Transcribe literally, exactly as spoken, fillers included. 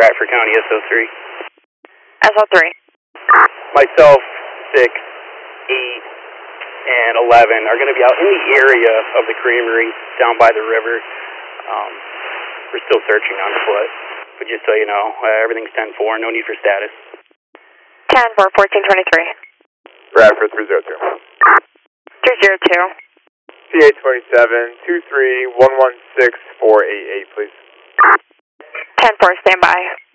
Bradford County, S O three. S O three. Myself, six, eight, and eleven are going to be out in the area of the creamery down by the river. Um, we're still searching on foot, but just so you know, uh, everything's ten four, no need for status. ten four, fourteen twenty-three. Bradford three zero two. three zero two. C A twenty-seven, two three one one six four eight eight, please. ten four, stand by.